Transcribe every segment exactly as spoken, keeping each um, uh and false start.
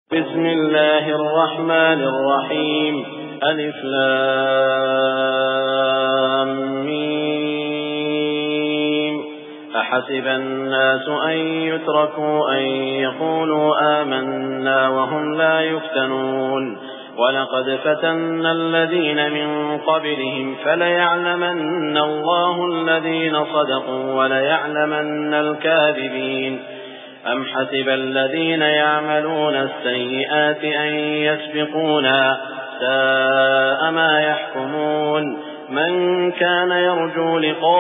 بسم الله الرحمن الرحيم. ألف لام ميم. أحسب الناس أن يتركوا أن يقولوا آمنا وهم لا يفتنون ولقد فتنا الذين من قبلهم فليعلمن الله الذين صدقوا وليعلمن الكاذبين. أم حسب الذين يعملون السيئات أن يسبقونا ساء ما يحكمون. من كان يرجو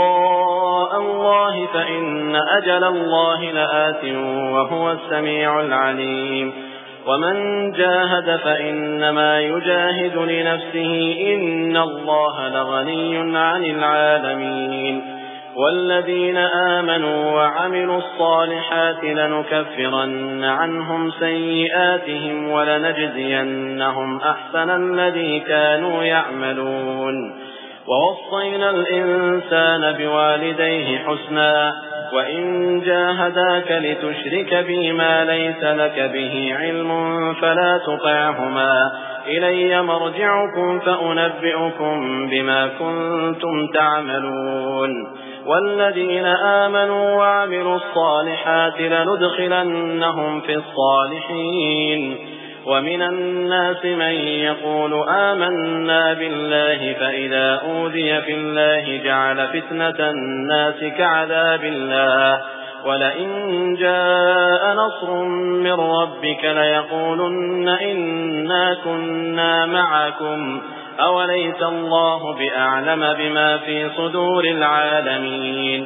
لقاء الله فإن أجل الله لآت وهو السميع العليم. ومن جاهد فإنما يجاهد لنفسه إن الله لغني عن العالمين. والذين آمنوا وعملوا الصالحات لنكفرن عنهم سيئاتهم ولنجزينهم أحسن الذي كانوا يعملون. ووصينا الإنسان بوالديه حسنا وإن جاهداك لتشرك بي ما ليس لك به علم فلا تطعهما إلي مرجعكم فأنبئكم بما كنتم تعملون. والذين آمنوا وعملوا الصالحات لندخلنهم في الصالحين. ومن الناس من يقول آمنا بالله فإذا أوذي في الله جعل فتنة الناس كعذاب الله ولئن جاء نصر من ربك ليقولن إنا كنا معكم أوليس الله بأعلم بما في صدور العالمين.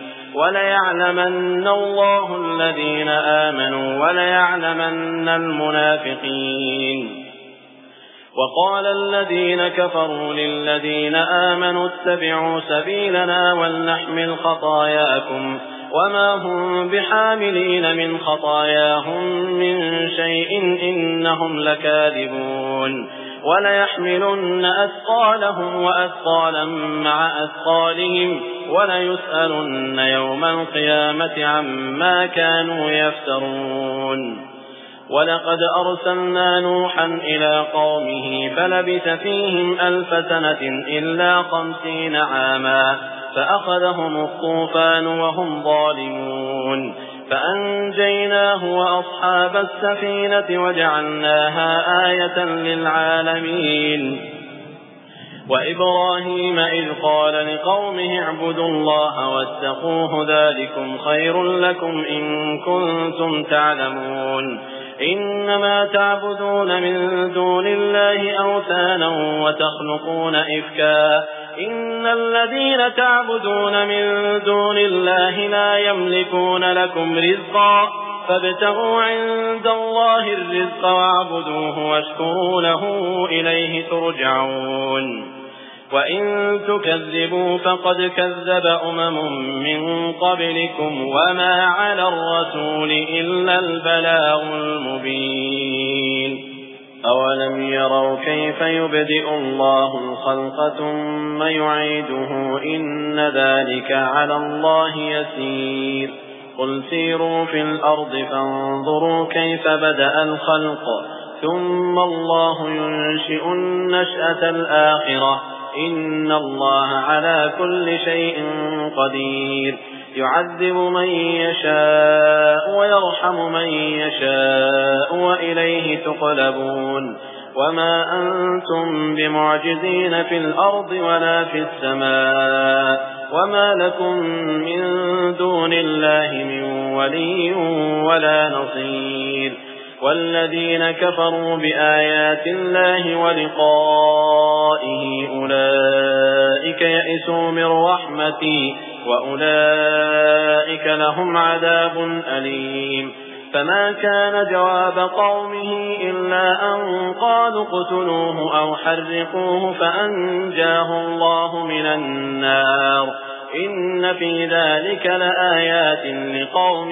وليعلمن الله الذين آمنوا وليعلمن المنافقين. وقال الذين كفروا للذين آمنوا اتبعوا سبيلنا ولنحمل خطاياكم وما هم بحاملين من خطاياهم من شيء إنهم لكاذبون. وليحملن أثقالهم وأثقالا مع أثقالهم وليسألن يوم القيامة عما كانوا يفترون. ولقد أرسلنا نوحا إلى قومه فلبث فيهم ألف سنة إلا خمسين عاما فأخذهم الطوفان وهم ظالمون فأنجيناه وأصحاب السفينة وجعلناها آية للعالمين. وإبراهيم إذ قال لقومه اعبدوا الله واتقوه ذلكم خير لكم إن كنتم تعلمون. إنما تعبدون من دون الله أوثانا وتخلقون إفكا إن الذين تعبدون من دون الله لا يملكون لكم رزقا فابتغوا عند الله الرزق واعبدوه واشكروا له إليه ترجعون. وإن تكذبوا فقد كذب أمم من قبلكم وما على الرسول إلا البلاغ المبين. أولم يروا كيف يبدئ الله الخلق ثم يعيده إن ذلك على الله يسير. قل سيروا في الأرض فانظروا كيف بدأ الخلق ثم الله ينشئ النشأة الآخرة إن الله على كل شيء قدير. يعذب من يشاء ويرحم من يشاء وإليه تقلبون. وما أنتم بمعجزين في الأرض ولا في السماء وما لكم من دون الله من ولي ولا نصير. والذين كفروا بآيات الله ولقائه أولئك يئسوا من رحمتي وأولئك لهم عذاب أليم. فما كان جواب قومه إلا أن قالوا اقتلوه أو حرقوه فأنجاه الله من النار. إن في ذلك لآيات لقوم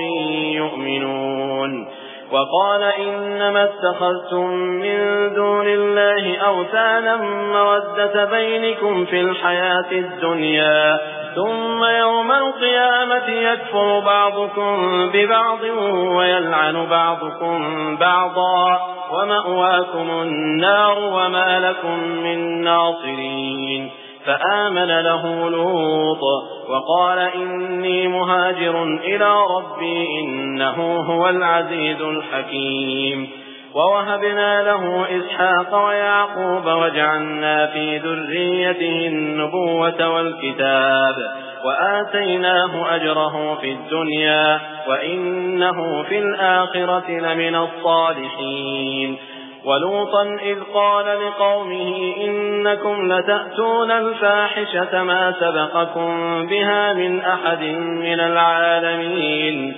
يؤمنون. وقال إنما اتخذتم من دون الله أوثانا مودة بينكم في الحياة الدنيا ثم يوم القيامة يكفر بعضكم ببعض ويلعن بعضكم بعضا ومأواكم النار وما لكم من ناصرين فآمن له لوط وقال إني مهاجر إلى ربي إنه هو العزيز الحكيم ووهبنا له إسحاق ويعقوب وجعلنا في ذريته النبوة والكتاب وآتيناه أجره في الدنيا وإنه في الآخرة لمن الصالحين ولوطا إذ قال لقومه إنكم لتأتون الفاحشة ما سبقكم بها من أحد من العالمين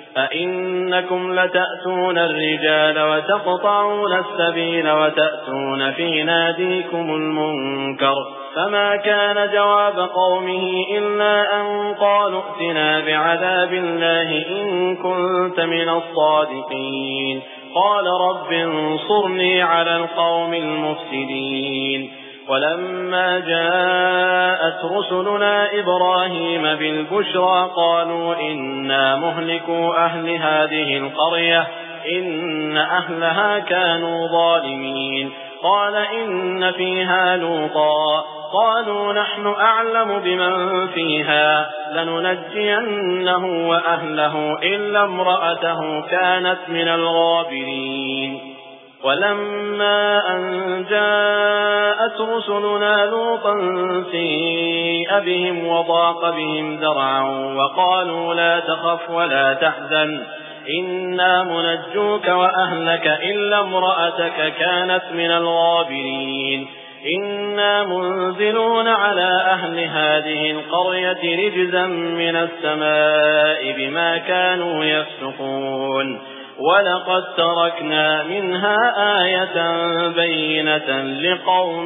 أئنكم لتأتون الرجال وتقطعون السبيل وتأتون في ناديكم المنكر فما كان جواب قومه إلا أن قالوا ائتنا بعذاب الله إن كنت من الصادقين قال رب انصرني على القوم المفسدين ولما جاءت رسلنا إبراهيم بالبشرى قالوا إنا مهلكو أهل هذه القرية إن أهلها كانوا ظالمين قال إن فيها لوطا قالوا نحن أعلم بمن فيها لننجينه وأهله إلا امرأته كانت من الغابرين ولما أن جاءت رسلنا لوطا سيء بهم وضاق بهم ذرعا وقالوا لا تخف ولا تحزن إنا منجوك وأهلك إلا امرأتك كانت من الغابرين إنا منزلون على أهل هذه القرية رجزا من السماء بما كانوا يفسقون ولقد تركنا منها آية بينة لقوم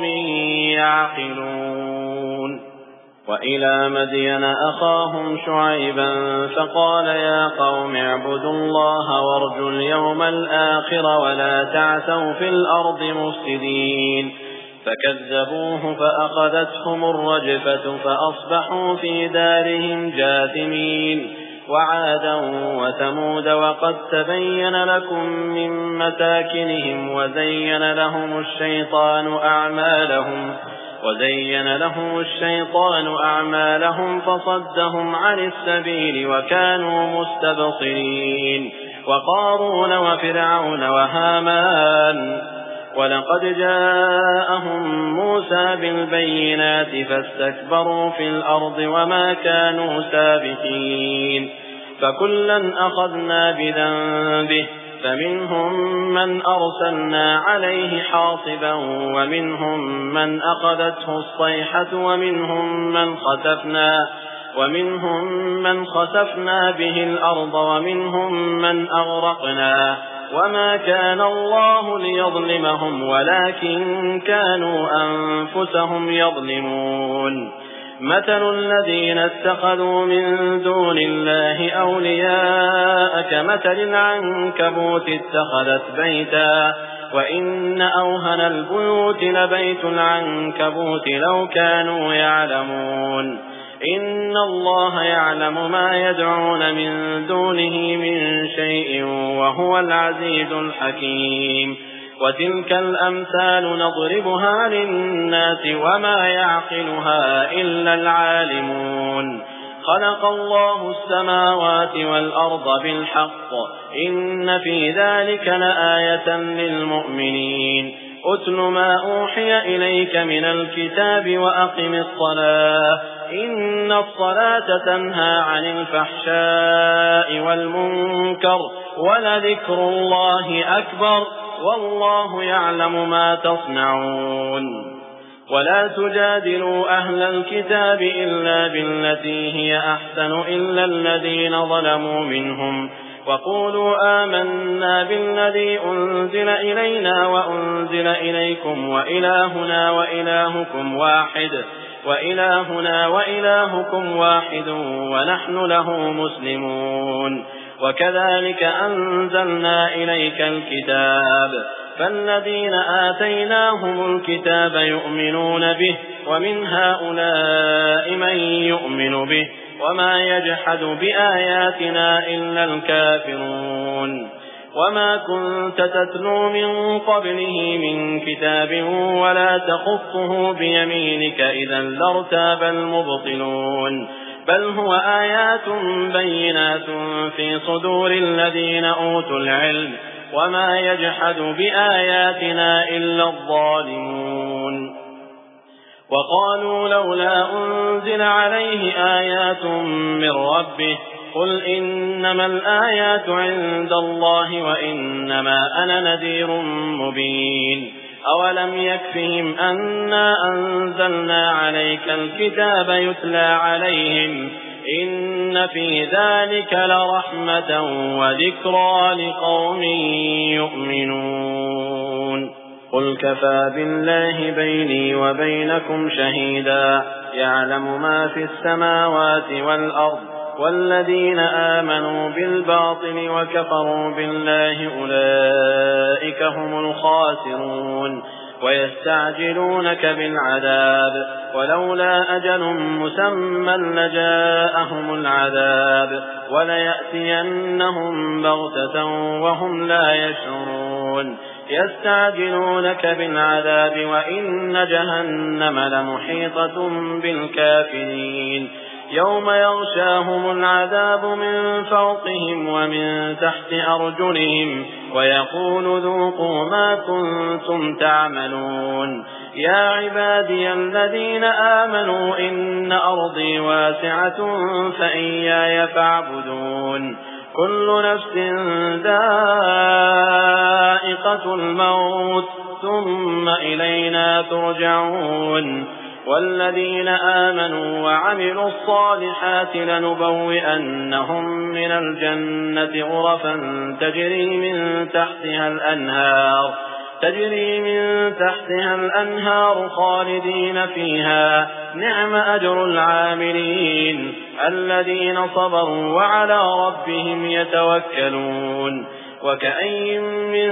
يعقلون وإلى مدين أخاهم شعيبا فقال يا قوم اعبدوا الله وارجوا اليوم الآخر ولا تعثوا في الأرض مفسدين فكذبوه فأخذتهم الرجفة فأصبحوا في دارهم جاثمين وعادا وثمود وقد تبين لكم من مساكنهم وزين لهم الشيطان أعمالهم وزين لهم الشيطان أعمالهم فصدهم عن السبيل وكانوا مستبصرين وقارون وفرعون وهامان ولقد جاءهم موسى بالبينات فاستكبروا في الأرض وما كانوا سابقين فكلا أخذنا بذنبه فمنهم من أرسلنا عليه حاصبا ومنهم من أخذته الصيحة ومنهم من خسفنا ومنهم من خسفنا به الأرض ومنهم من أغرقنا وما كان الله ليظلمهم ولكن كانوا أنفسهم يظلمون مثل الذين اتخذوا من دون الله أولياء كمثل العنكبوت اتخذت بيتا وإن أوهن البيوت لبيت العنكبوت لو كانوا يعلمون إن الله يعلم ما يدعون من دونه من شيء وهو العزيز الحكيم وتلك الأمثال نضربها للناس وما يعقلها إلا العالمون خلق الله السماوات والأرض بالحق إن في ذلك لآية للمؤمنين أتل ما أوحي إليك من الكتاب وأقم الصلاة إن الصلاة تنهى عن الفحشاء والمنكر ولذكر الله أكبر والله يعلم ما تصنعون ولا تجادلوا أهل الكتاب إلا بالتي هي أحسن إلا الذين ظلموا منهم وقولوا آمنا بالذي أنزل إلينا وأنزل إليكم وإلهنا وإلهكم واحد وإلهنا وإلهكم واحد ونحن له مسلمون وكذلك أنزلنا إليك الكتاب فالذين آتيناهم الكتاب يؤمنون به ومن هؤلاء من يؤمن به وما يجحد بآياتنا إلا الكافرون وما كنت تتلو من قبله من كتاب ولا تخطه بيمينك إذا لارتاب المبطلون بل هو آيات بينات في صدور الذين أوتوا العلم وما يجحد بآياتنا إلا الظالمون وقالوا لولا أنزل عليه آيات من ربه قل إنما الآيات عند الله وإنما أنا نذير مبين أولم يكفهم أنا أنزلنا عليك الكتاب يتلى عليهم إن في ذلك لرحمة وذكرى لقوم يؤمنون قل كفى بالله بيني وبينكم شهيدا يعلم ما في السماوات والأرض والذين آمنوا بالباطل وكفروا بالله أولئك هم الخاسرون ويستعجلونك بالعذاب ولولا أجل مسمى لجاءهم العذاب وليأتينهم بغتة وهم لا يشعرون يستعجلونك بالعذاب وإن جهنم لمحيطة بالكافرين يوم يغشاهم العذاب من فوقهم ومن تحت أرجلهم ويقول ذوقوا ما كنتم تعملون يا عبادي الذين آمنوا إن أرضي واسعة فإياي فاعبدون كل نفس ذائقة الموت ثم إلينا ترجعون والذين آمنوا وعملوا الصالحات لنبوئنهم من الجنة غرفا تجري من تحتها الأنهار تجري من تحتها الأنهار خالدين فيها نعم أجر العاملين الذين صبروا وعلى ربهم يتوكلون وكأين من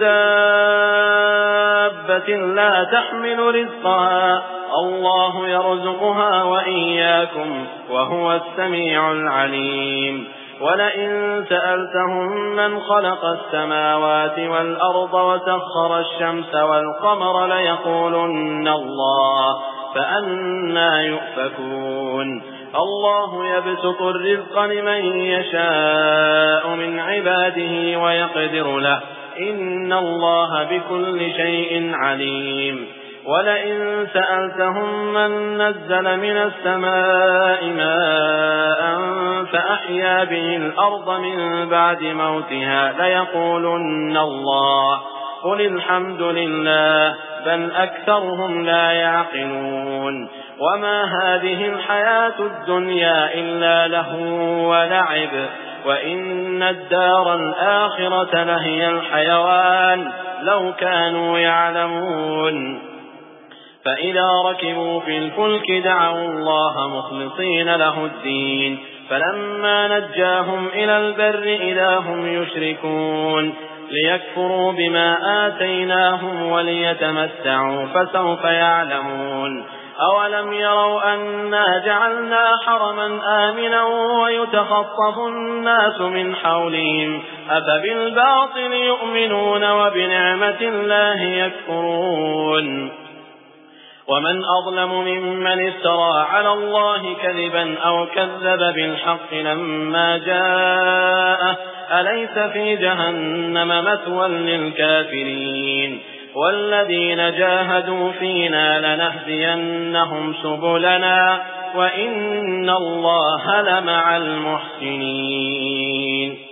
دابة لا تحمل رزقها الله يرزقها وإياكم وهو السميع العليم ولئن سألتهم من خلق السماوات والأرض وسخر الشمس والقمر ليقولن الله فأنى يؤفكون الله يبسط الرزق لمن يشاء من عباده ويقدر له إن الله بكل شيء عليم ولئن سألتهم من نزل من السماء ماء فأحيا به الأرض من بعد موتها ليقولن الله قل الحمد لله بل أكثرهم لا يعقلون وما هذه الحياة الدنيا إلا لهو ولعب وإن الدار الآخرة لهي الحيوان لو كانوا يعلمون فإذا ركبوا في الفلك دعوا الله مخلصين له الدين فلما نجاهم إلى البر إذا هم يشركون ليكفروا بما آتيناهم وليتمتعوا فسوف يعلمون أولم يروا أنا جعلنا حرما آمنا ويتخطف الناس من حولهم أفبالباطل يؤمنون وبنعمة الله يكفرون ومن أظلم ممن افترى على الله كذبا أو كذب بالحق لما جاءه أليس في جهنم مثوى للكافرين والذين جاهدوا فينا لنهدينهم سبلنا وإن الله لمع المحسنين